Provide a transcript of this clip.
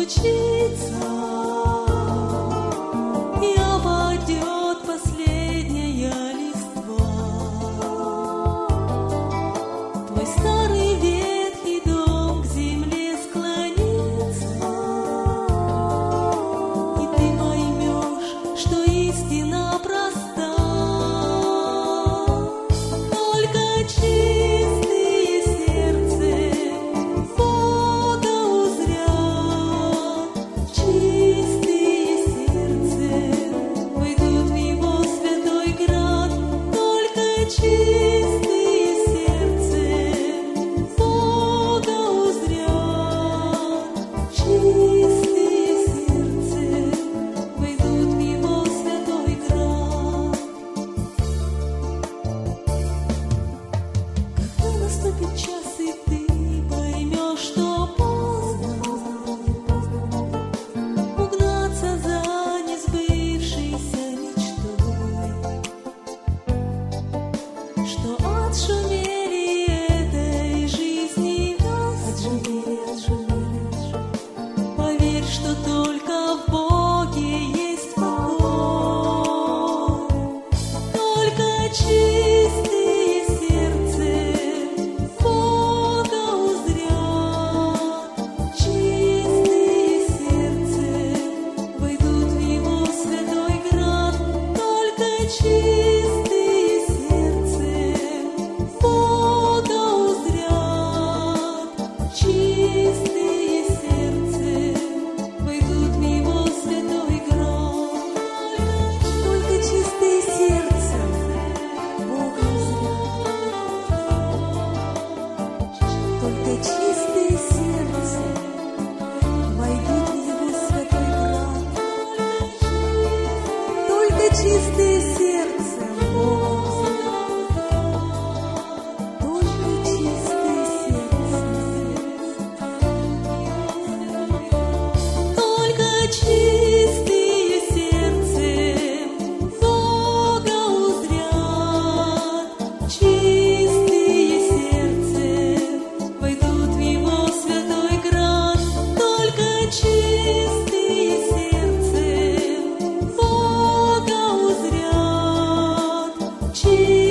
стучится, и опадет последняя листва. Твой старый ветхий дом к земле склонится, и ты поймешь, что истина проста. Только чистые сердцем Бога узрят, чистые сердцем войдут в Его святой град. Только чистые сердцем Бога узрят, чистые сердцем войдут в Его святой град. Когда наступит час, и ты поймешь, что поздно угнаться за несбывшейся мечтой, что отшумели этой жизни весны. Поверь, что только в Боге есть покой. Только чистые сердцем Бога узрят, чистые сердцем войдут в Его святой град. Только чистые сердцем Бога узрят, чистые сердцем войдут в Его святой град. Только чистые сердцем Бога узрят, только чистые сердцем войдут в Его святой град. Только чистые сердцем Бога узрят, только чистые сердцем. Только чистые сердцем Бога узрят, чистые сердцем войдут в Его святой град. Только чистые сердцем Бога узрят, чистые